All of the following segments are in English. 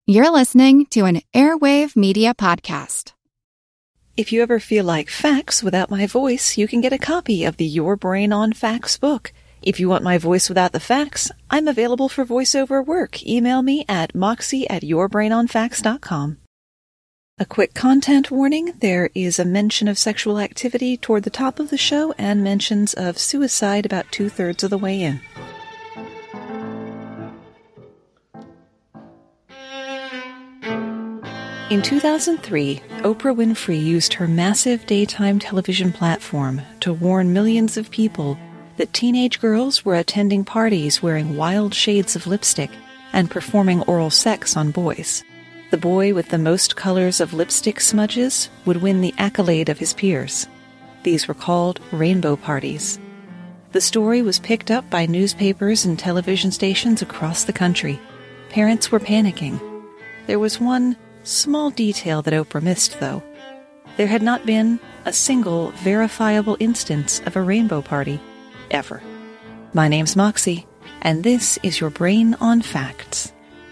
You're listening to an Airwave Media Podcast. If you ever feel like facts without my voice, you can get a copy of the Your Brain on Facts book. If you want my voice without the facts, I'm available for voiceover work. Email me at moxie@yourbrainonfacts.com. A quick content warning, there is a mention of sexual activity toward the top of the show and mentions of suicide about 2/3 of the way in. In 2003, Oprah Winfrey used her massive daytime television platform to warn millions of people that teenage girls were attending parties wearing wild shades of lipstick and performing oral sex on boys. The boy with the most colors of lipstick smudges would win the accolade of his peers. These were called rainbow parties. The story was picked up by newspapers and television stations across the country. Parents were panicking. There was one small detail that Oprah missed, though. There had not been a single verifiable instance of a rainbow party, ever. My name's Moxie, and this is Your Brain on Facts.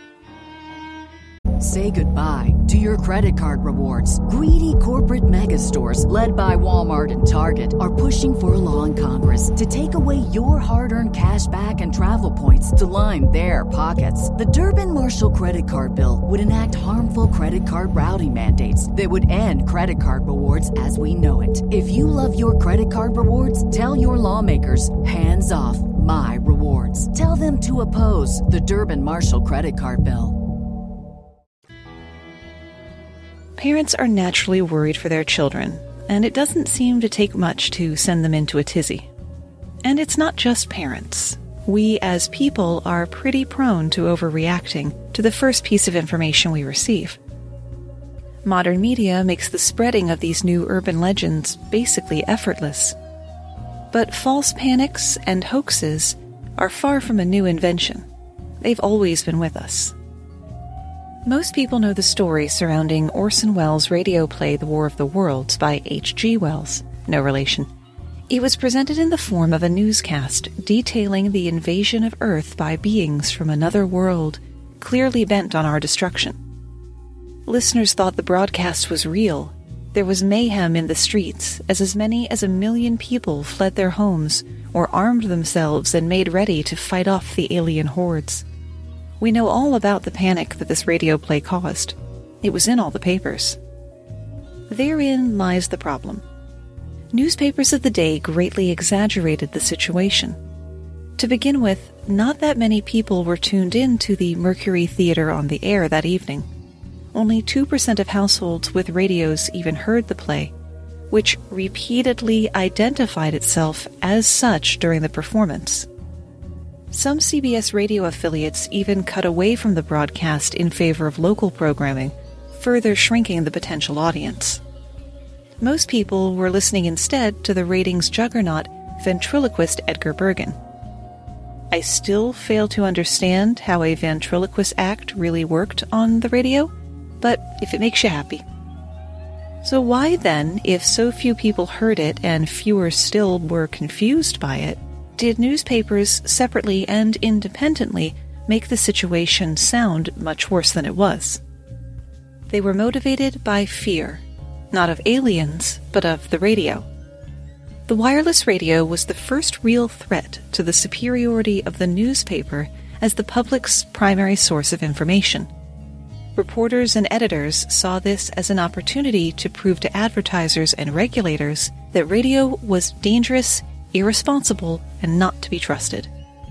Say goodbye to your credit card rewards. Greedy corporate mega stores, led by Walmart and Target, are pushing for a law in Congress to take away your hard-earned cash back and travel points to line their pockets. The Durbin-Marshall credit card bill would enact harmful credit card routing mandates that would end credit card rewards as we know it. If you love your credit card rewards, tell your lawmakers, hands off my rewards. Tell them to oppose the Durbin-Marshall credit card bill. Parents are naturally worried for their children, and it doesn't seem to take much to send them into a tizzy. And it's not just parents. We as people are pretty prone to overreacting to the first piece of information we receive. Modern media makes the spreading of these new urban legends basically effortless. But false panics and hoaxes are far from a new invention. They've always been with us. Most people know the story surrounding Orson Welles' radio play The War of the Worlds by H.G. Wells, no relation. It was presented in the form of a newscast detailing the invasion of Earth by beings from another world, clearly bent on our destruction. Listeners thought the broadcast was real. There was mayhem in the streets as many as 1 million people fled their homes or armed themselves and made ready to fight off the alien hordes. We know all about the panic that this radio play caused. It was in all the papers. Therein lies the problem. Newspapers of the day greatly exaggerated the situation. To begin with, not that many people were tuned in to the Mercury Theater on the air that evening. Only 2% of households with radios even heard the play, which repeatedly identified itself as such during the performance. Some CBS radio affiliates even cut away from the broadcast in favor of local programming, further shrinking the potential audience. Most people were listening instead to the ratings juggernaut ventriloquist Edgar Bergen. I still fail to understand how a ventriloquist act really worked on the radio, but if it makes you happy. So why then, if so few people heard it and fewer still were confused by it, did newspapers separately and independently make the situation sound much worse than it was? They were motivated by fear, not of aliens, but of the radio. The wireless radio was the first real threat to the superiority of the newspaper as the public's primary source of information. Reporters and editors saw this as an opportunity to prove to advertisers and regulators that radio was dangerous, irresponsible, and not to be trusted.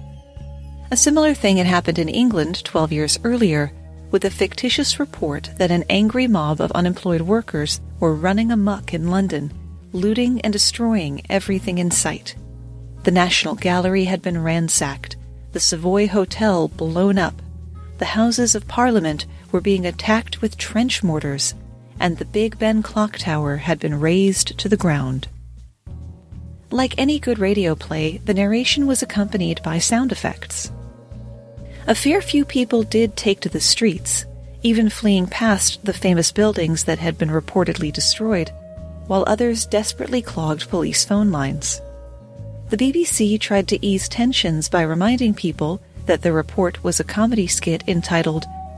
A similar thing had happened in England 12 years earlier, with a fictitious report that an angry mob of unemployed workers were running amok in London, looting and destroying everything in sight. The National Gallery had been ransacked, the Savoy Hotel blown up, the Houses of Parliament were being attacked with trench mortars, and the Big Ben clock tower had been razed to the ground. Like any good radio play, the narration was accompanied by sound effects. A fair few people did take to the streets, even fleeing past the famous buildings that had been reportedly destroyed, while others desperately clogged police phone lines. The BBC tried to ease tensions by reminding people that the report was a comedy skit entitled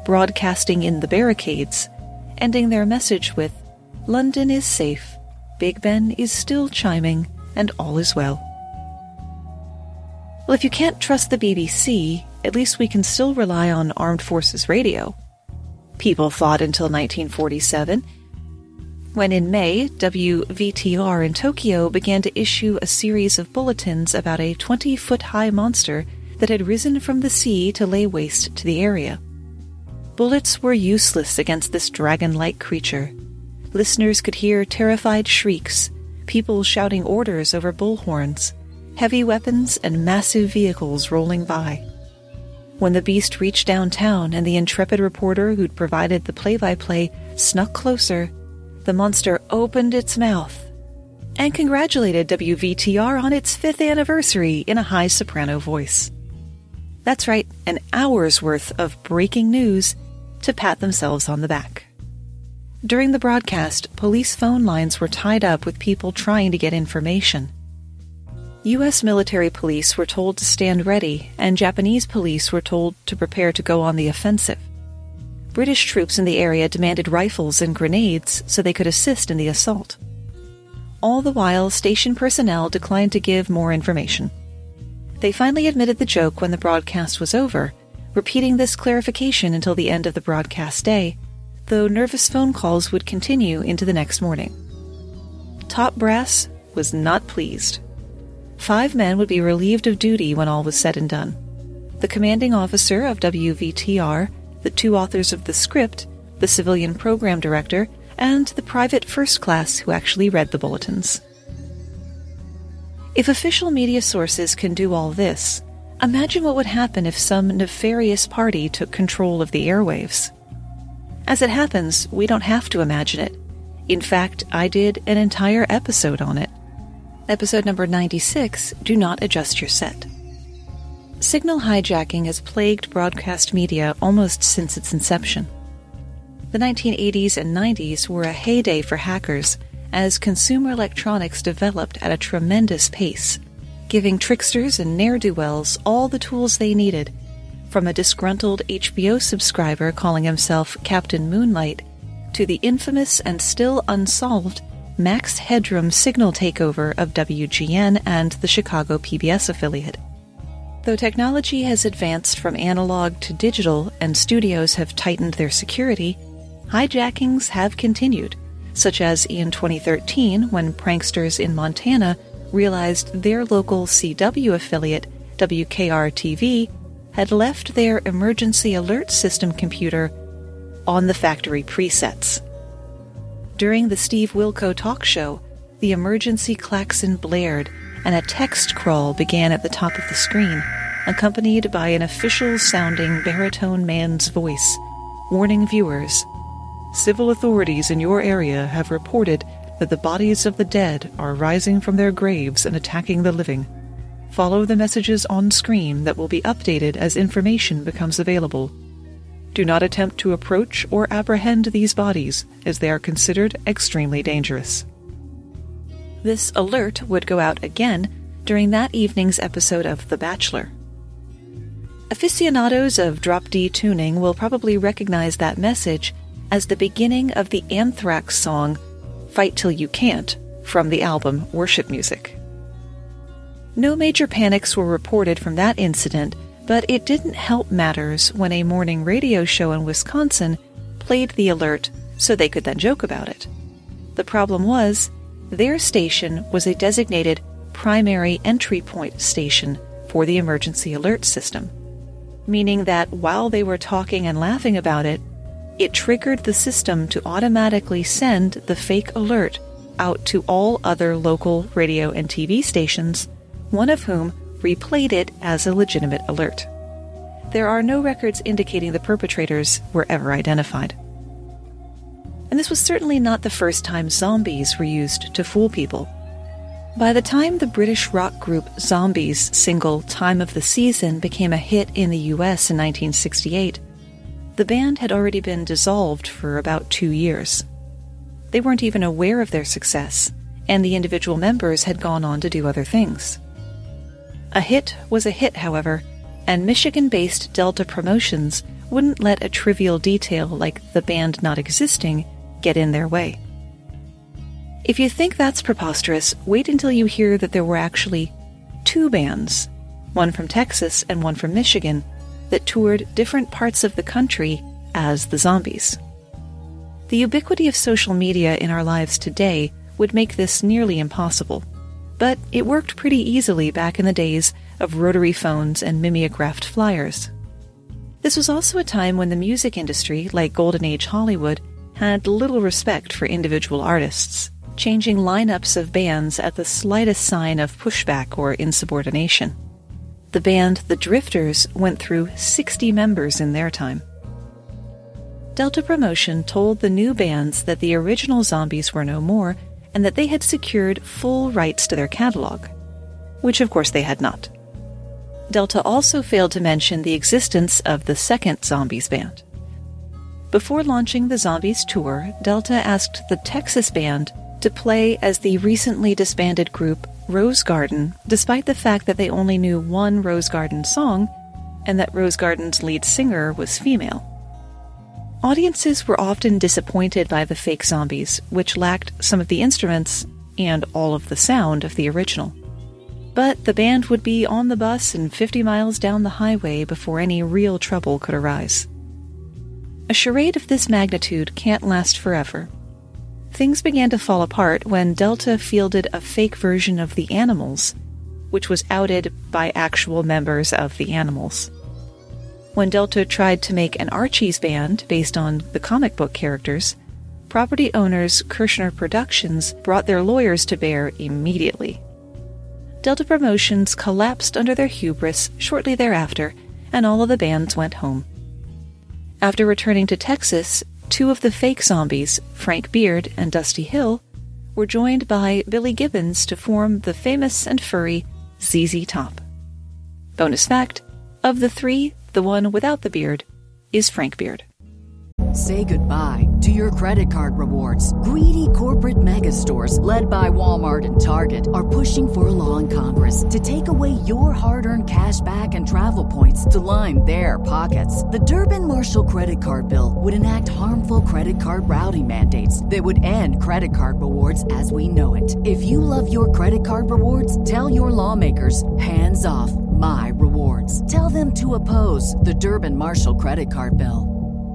broadcasting in the barricades, ending their message with, "London is safe, Big Ben is still chiming, and all is well." Well, if you can't trust the BBC, at least we can still rely on Armed Forces Radio. People thought until 1947, when in May, WVTR in Tokyo began to issue a series of bulletins about a 20-foot-high monster that had risen from the sea to lay waste to the area. Bullets were useless against this dragon-like creature. Listeners could hear terrified shrieks, people shouting orders over bullhorns, heavy weapons and massive vehicles rolling by. When the beast reached downtown and the intrepid reporter who'd provided the play-by-play snuck closer, the monster opened its mouth and congratulated WVTR on its 5th anniversary in a high soprano voice. That's right, an hour's worth of breaking news to pat themselves on the back. During the broadcast, police phone lines were tied up with people trying to get information. U.S. military police were told to stand ready, and Japanese police were told to prepare to go on the offensive. British troops in the area demanded rifles and grenades so they could assist in the assault. All the while, station personnel declined to give more information. They finally admitted the joke when the broadcast was over, repeating this clarification until the end of the broadcast day, though nervous phone calls would continue into the next morning. Top brass was not pleased. 5 men would be relieved of duty when all was said and done. The commanding officer of WVTR, the 2 authors of the script, the civilian program director, and the private first class who actually read the bulletins. If official media sources can do all this, imagine what would happen if some nefarious party took control of the airwaves. As it happens, we don't have to imagine it. In fact, I did an entire episode on it. Episode number 96, Do Not Adjust Your Set. Signal hijacking has plagued broadcast media almost since its inception. The 1980s and 90s were a heyday for hackers as consumer electronics developed at a tremendous pace, giving tricksters and ne'er-do-wells all the tools they needed, from a disgruntled HBO subscriber calling himself Captain Moonlight to the infamous and still unsolved Max Headroom signal takeover of WGN and the Chicago PBS affiliate. Though technology has advanced from analog to digital and studios have tightened their security, hijackings have continued, such as in 2013 when pranksters in Montana realized their local CW affiliate, WKR-TV, had left their emergency alert system computer on the factory presets. During the Steve Wilco talk show, the emergency klaxon blared and a text crawl began at the top of the screen, accompanied by an official-sounding baritone man's voice, warning viewers, "Civil authorities in your area have reported that the bodies of the dead are rising from their graves and attacking the living. Follow the messages on screen that will be updated as information becomes available. Do not attempt to approach or apprehend these bodies, as they are considered extremely dangerous." This alert would go out again during that evening's episode of The Bachelor. Aficionados of drop D tuning will probably recognize that message as the beginning of the Anthrax song Fight Till You Can't from the album Worship Music. No major panics were reported from that incident, but it didn't help matters when a morning radio show in Wisconsin played the alert so they could then joke about it. The problem was, their station was a designated primary entry point station for the emergency alert system, meaning that while they were talking and laughing about it, it triggered the system to automatically send the fake alert out to all other local radio and TV stations, one of whom replayed it as a legitimate alert. There are no records indicating the perpetrators were ever identified. And this was certainly not the first time zombies were used to fool people. By the time the British rock group Zombies' single Time of the Season became a hit in the US in 1968, the band had already been dissolved for about 2 years. They weren't even aware of their success, and the individual members had gone on to do other things. A hit was a hit, however, and Michigan-based Delta Promotions wouldn't let a trivial detail like the band not existing get in their way. If you think that's preposterous, wait until you hear that there were actually 2 bands, one from Texas and one from Michigan, that toured different parts of the country as the Zombies. The ubiquity of social media in our lives today would make this nearly impossible, but it worked pretty easily back in the days of rotary phones and mimeographed flyers. This was also a time when the music industry, like Golden Age Hollywood, had little respect for individual artists, changing lineups of bands at the slightest sign of pushback or insubordination. The band The Drifters went through 60 members in their time. Delta Promotion told the new bands that the original Zombies were no more and that they had secured full rights to their catalog, which of course they had not. Delta also failed to mention the existence of the second Zombies band. Before launching the Zombies tour, Delta asked the Texas band to play as the recently disbanded group Rose Garden, despite the fact that they only knew one Rose Garden song and that Rose Garden's lead singer was female. Audiences were often disappointed by the fake Zombies, which lacked some of the instruments and all of the sound of the original. But the band would be on the bus and 50 miles down the highway before any real trouble could arise. A charade of this magnitude can't last forever. Things began to fall apart when Delta fielded a fake version of The Animals, which was outed by actual members of The Animals. When Delta tried to make an Archie's band based on the comic book characters, property owners Kirshner Productions brought their lawyers to bear immediately. Delta Promotions collapsed under their hubris shortly thereafter, and all of the bands went home. After returning to Texas, 2 of the fake Zombies, Frank Beard and Dusty Hill, were joined by Billy Gibbons to form the famous and furry ZZ Top. Bonus fact, of the 3, the one without the beard is Frank Beard. Say goodbye to your credit card rewards. Greedy corporate mega stores, led by Walmart and Target, are pushing for a law in Congress to take away your hard-earned cash back and travel points to line their pockets. The Durbin-Marshall credit card bill would enact harmful credit card routing mandates that would end credit card rewards as we know it. If you love your credit card rewards, tell your lawmakers, hands off my rewards. Tell them to oppose the Durbin-Marshall credit card bill.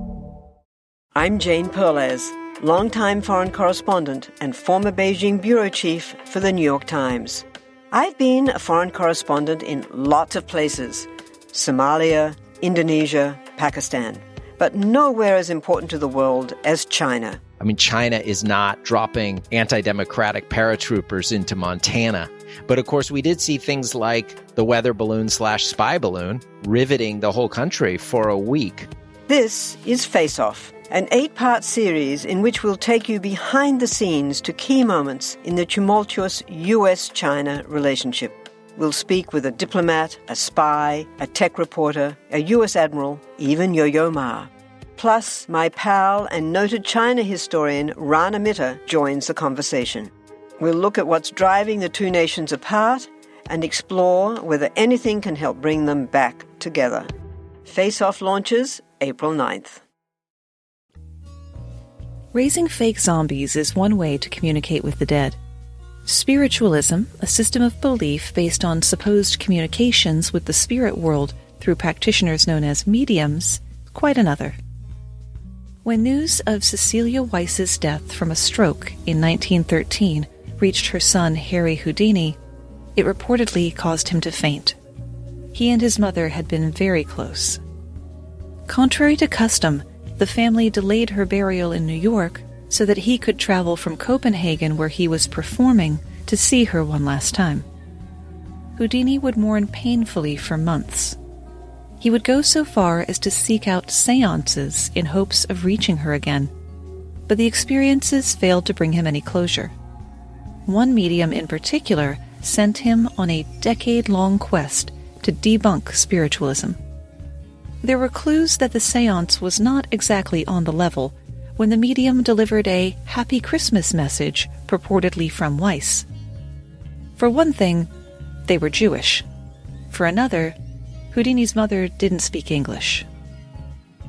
I'm Jane Perlez, longtime foreign correspondent and former Beijing bureau chief for the New York Times. I've been a foreign correspondent in lots of places: Somalia, Indonesia, Pakistan, but nowhere as important to the world as China. I mean, China is not dropping anti-democratic paratroopers into Montana. But of course, we did see things like the weather balloon/spy balloon riveting the whole country for a week. This is Face Off, an 8-part series in which we'll take you behind the scenes to key moments in the tumultuous U.S.-China relationship. We'll speak with a diplomat, a spy, a tech reporter, a U.S. admiral, even Yo-Yo Ma. Plus, my pal and noted China historian Rana Mitter joins the conversation. We'll look at what's driving the two nations apart and explore whether anything can help bring them back together. Face Off launches April 9th. Raising fake zombies is one way to communicate with the dead. Spiritualism, a system of belief based on supposed communications with the spirit world through practitioners known as mediums, quite another. When news of Cecilia Weiss's death from a stroke in 1913 reached her son Harry Houdini, it reportedly caused him to faint. He and his mother had been very close. Contrary to custom, the family delayed her burial in New York so that he could travel from Copenhagen, where he was performing, to see her one last time. Houdini would mourn painfully for months. He would go so far as to seek out seances in hopes of reaching her again, but the experiences failed to bring him any closure. One medium in particular sent him on a decade-long quest to debunk spiritualism. There were clues that the seance was not exactly on the level when the medium delivered a Happy Christmas message purportedly from Weiss. For one thing, they were Jewish. For another, Houdini's mother didn't speak English.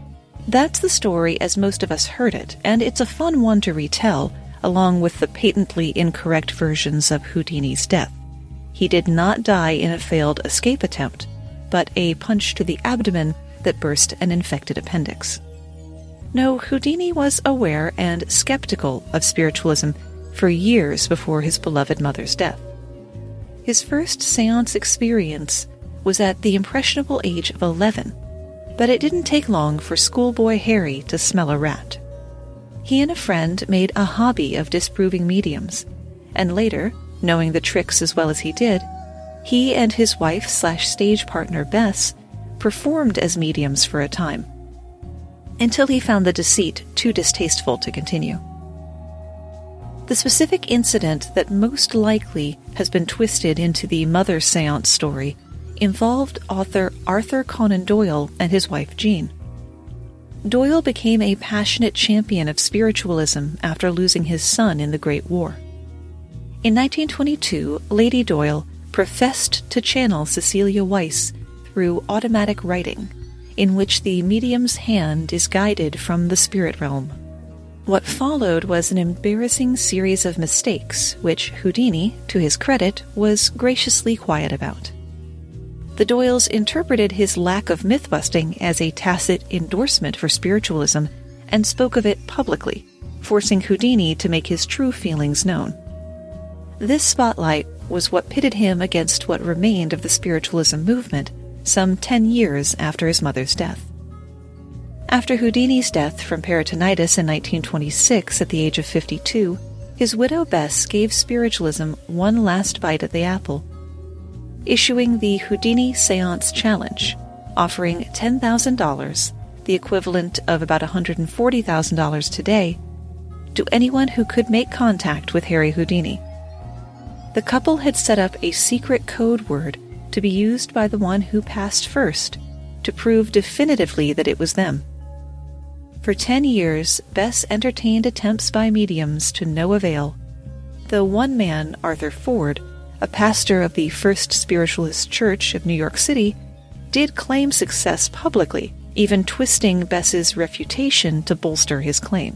That's the story as most of us heard it, and it's a fun one to retell, along with the patently incorrect versions of Houdini's death. He did not die in a failed escape attempt, but a punch to the abdomen that burst an infected appendix. No, Houdini was aware and skeptical of spiritualism for years before his beloved mother's death. His first seance experience was at the impressionable age of 11, but it didn't take long for schoolboy Harry to smell a rat. He and a friend made a hobby of disproving mediums, and later, knowing the tricks as well as he did, he and his wife/stage partner Bess performed as mediums for a time, until he found the deceit too distasteful to continue. The specific incident that most likely has been twisted into the Mother Seance story involved author Arthur Conan Doyle and his wife Jean. Doyle became a passionate champion of spiritualism after losing his son in the Great War. In 1922, Lady Doyle professed to channel Cecilia Weiss through automatic writing, in which the medium's hand is guided from the spirit realm. What followed was an embarrassing series of mistakes, which Houdini, to his credit, was graciously quiet about. The Doyles interpreted his lack of myth-busting as a tacit endorsement for spiritualism and spoke of it publicly, forcing Houdini to make his true feelings known. This spotlight was what pitted him against what remained of the spiritualism movement some 10 years after his mother's death. After Houdini's death from peritonitis in 1926 at the age of 52, his widow Bess gave spiritualism one last bite at the apple, issuing the Houdini Seance Challenge, offering $10,000, the equivalent of about $140,000 today, to anyone who could make contact with Harry Houdini. The couple had set up a secret code word to be used by the one who passed first to prove definitively that it was them. For 10 years, Bess entertained attempts by mediums to no avail, though one man, Arthur Ford, a pastor of the First Spiritualist Church of New York City, did claim success publicly, even twisting Bess's refutation to bolster his claim.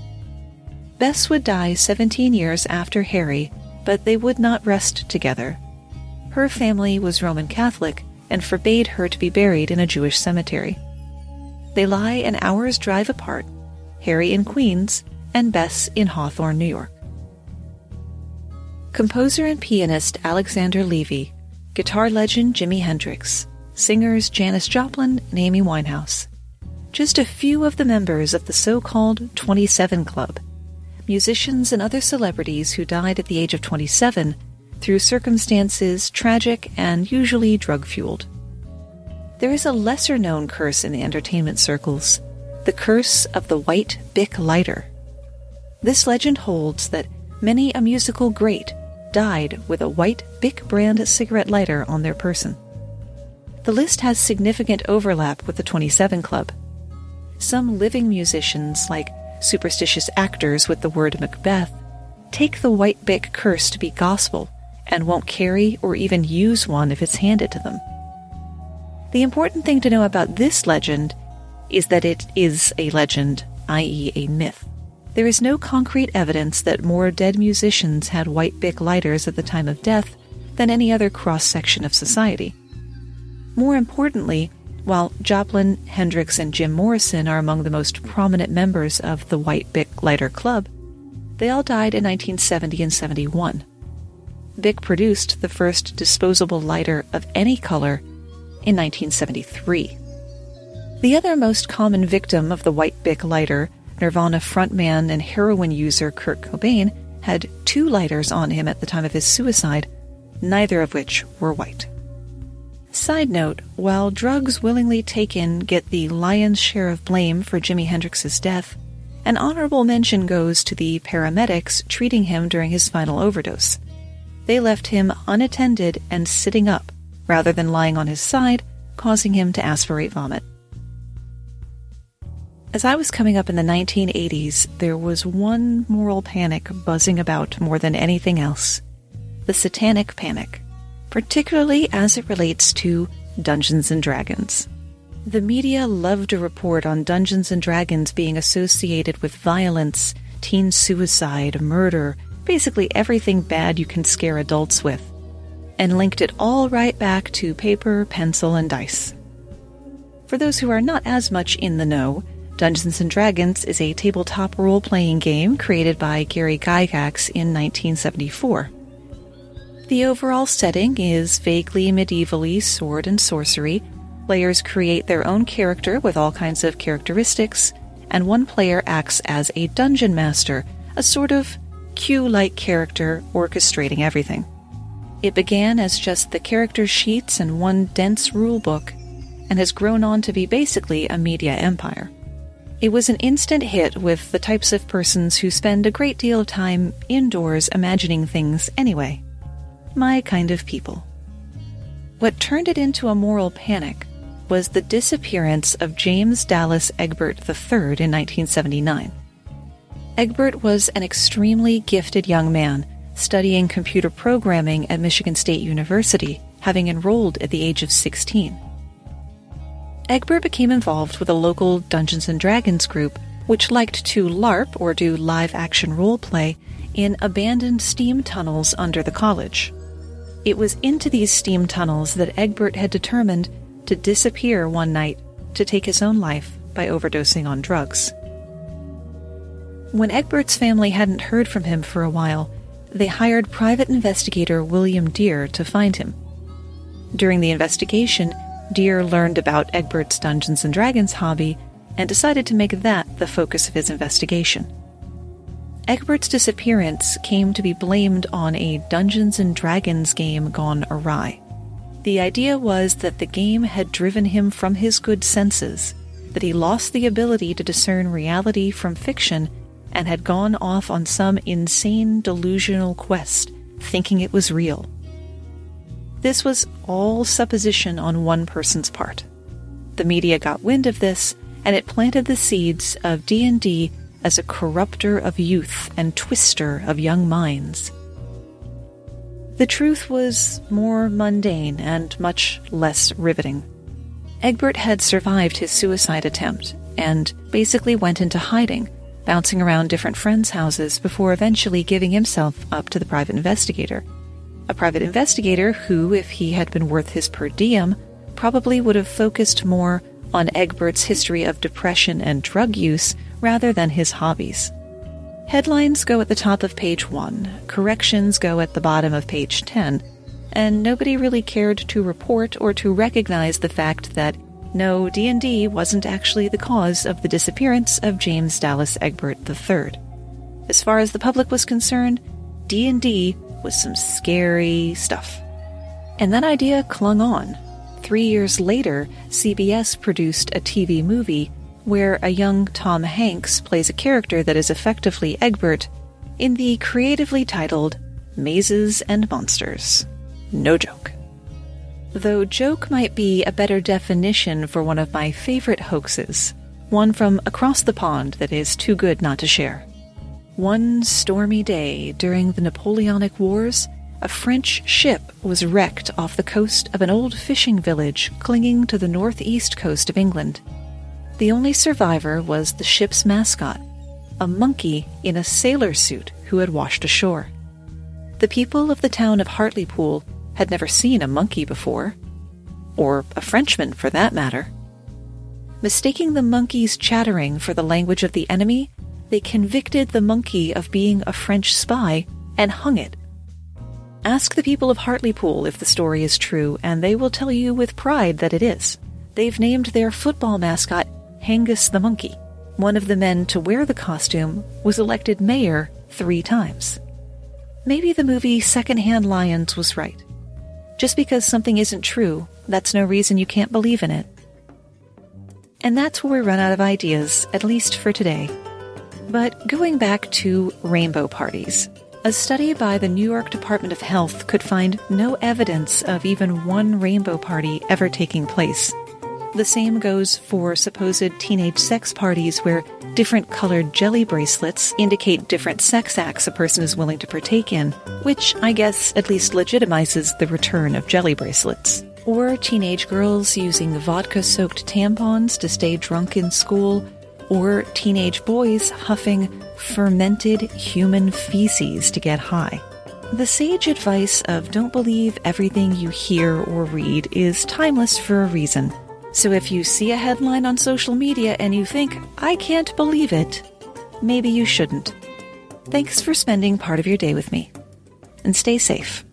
Bess would die 17 years after Harry, but they would not rest together. Her family was Roman Catholic and forbade her to be buried in a Jewish cemetery. They lie an hour's drive apart, Harry in Queens and Bess in Hawthorne, New York. Composer and pianist Alexander Levy, guitar legend Jimi Hendrix, singers Janis Joplin and Amy Winehouse. Just a few of the members of the so-called 27 Club, musicians and other celebrities who died at the age of 27 through circumstances tragic and usually drug-fueled. There is a lesser-known curse in the entertainment circles, the curse of the white Bic lighter. This legend holds that many a musical great died with a white Bic brand cigarette lighter on their person. The list has significant overlap with the 27 Club. Some living musicians, like superstitious actors with the word Macbeth, take the white Bic curse to be gospel and won't carry or even use one if it's handed to them. The important thing to know about this legend is that it is a legend, i.e. a myth. There is no concrete evidence that more dead musicians had white Bic lighters at the time of death than any other cross-section of society. More importantly, while Joplin, Hendrix, and Jim Morrison are among the most prominent members of the White Bic Lighter Club, they all died in 1970 and 71. Bic produced the first disposable lighter of any color in 1973. The other most common victim of the white Bic lighter, Nirvana frontman and heroin user Kurt Cobain, had 2 lighters on him at the time of his suicide, neither of which were white. Side note, while drugs willingly taken get the lion's share of blame for Jimi Hendrix's death, an honorable mention goes to the paramedics treating him during his final overdose. They left him unattended and sitting up, rather than lying on his side, causing him to aspirate vomit. As I was coming up in the 1980s, there was one moral panic buzzing about more than anything else: the Satanic Panic, particularly as it relates to Dungeons & Dragons. The media loved to report on Dungeons & Dragons being associated with violence, teen suicide, murder, basically everything bad you can scare adults with, and linked it all right back to paper, pencil, and dice. For those who are not as much in the know, Dungeons & Dragons is a tabletop role-playing game created by Gary Gygax in 1974. The overall setting is vaguely medievally sword and sorcery. Players create their own character with all kinds of characteristics, and one player acts as a dungeon master, a sort of Q-like character orchestrating everything. It began as just the character sheets and one dense rulebook, and has grown on to be basically a media empire. It was an instant hit with the types of persons who spend a great deal of time indoors imagining things anyway. My kind of people. What turned it into a moral panic was the disappearance of James Dallas Egbert III in 1979. Egbert was an extremely gifted young man, studying computer programming at Michigan State University, having enrolled at the age of 16. Egbert became involved with a local Dungeons & Dragons group, which liked to LARP, or do live-action role-play, in abandoned steam tunnels under the college. It was into these steam tunnels that Egbert had determined to disappear one night to take his own life by overdosing on drugs. When Egbert's family hadn't heard from him for a while, they hired private investigator William Deere to find him. During the investigation, Deere learned about Egbert's Dungeons & Dragons hobby and decided to make that the focus of his investigation. Egbert's disappearance came to be blamed on a Dungeons & Dragons game gone awry. The idea was that the game had driven him from his good senses, that he lost the ability to discern reality from fiction and had gone off on some insane delusional quest, thinking it was real. This was all supposition on one person's part. The media got wind of this, and it planted the seeds of D&D as a corrupter of youth and twister of young minds. The truth was more mundane and much less riveting. Egbert had survived his suicide attempt and basically went into hiding, bouncing around different friends' houses before eventually giving himself up to the private investigator. A private investigator who, if he had been worth his per diem, probably would have focused more on Egbert's history of depression and drug use rather than his hobbies. Headlines go at the top of page 1, corrections go at the bottom of page 10, and nobody really cared to report or to recognize the fact that no, D&D wasn't actually the cause of the disappearance of James Dallas Egbert III. As far as the public was concerned, D&D was some scary stuff. And that idea clung on. 3 years later, CBS produced a TV movie where a young Tom Hanks plays a character that is effectively Egbert in the creatively titled Mazes and Monsters. No joke. Though joke might be a better definition for one of my favorite hoaxes, one from across the pond that is too good not to share. One stormy day during the Napoleonic Wars, a French ship was wrecked off the coast of an old fishing village clinging to the northeast coast of England. The only survivor was the ship's mascot, a monkey in a sailor suit who had washed ashore. The people of the town of Hartlepool had never seen a monkey before, or a Frenchman for that matter. Mistaking the monkey's chattering for the language of the enemy, they convicted the monkey of being a French spy and hung it. Ask the people of Hartlepool if the story is true, and they will tell you with pride that it is. They've named their football mascot Hangus the Monkey. One of the men to wear the costume was elected mayor 3 times. Maybe the movie Secondhand Lions was right. Just because something isn't true, that's no reason you can't believe in it. And that's where we run out of ideas, at least for today. But going back to rainbow parties, a study by the New York Department of Health could find no evidence of even one rainbow party ever taking place. The same goes for supposed teenage sex parties where different colored jelly bracelets indicate different sex acts a person is willing to partake in, which I guess at least legitimizes the return of jelly bracelets. Or teenage girls using vodka-soaked tampons to stay drunk in school, or teenage boys huffing fermented human feces to get high. The sage advice of don't believe everything you hear or read is timeless for a reason. So if you see a headline on social media and you think, I can't believe it, maybe you shouldn't. Thanks for spending part of your day with me. And stay safe.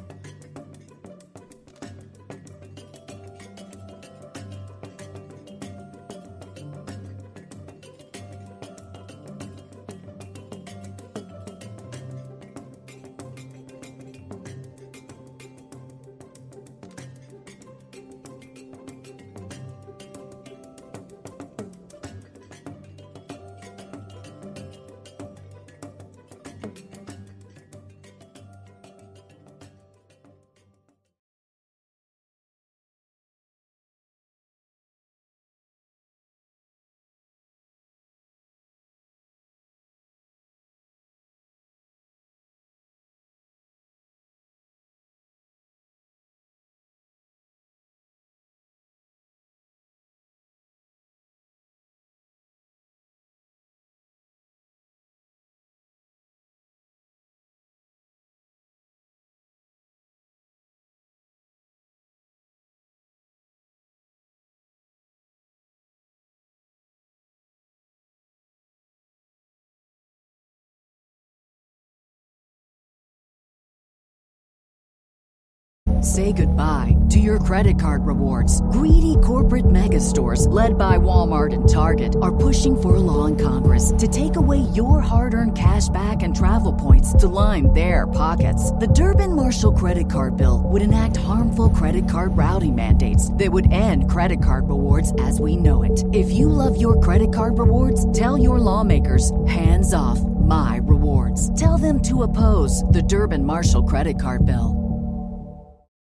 Say goodbye to your credit card rewards. Greedy corporate mega stores, led by Walmart and Target, are pushing for a law in Congress to take away your hard-earned cash back and travel points to line their pockets. The Durbin-Marshall credit card bill would enact harmful credit card routing mandates that would end credit card rewards as we know it. If you love your credit card rewards, tell your lawmakers, hands off my rewards. Tell them to oppose the Durbin-Marshall credit card bill.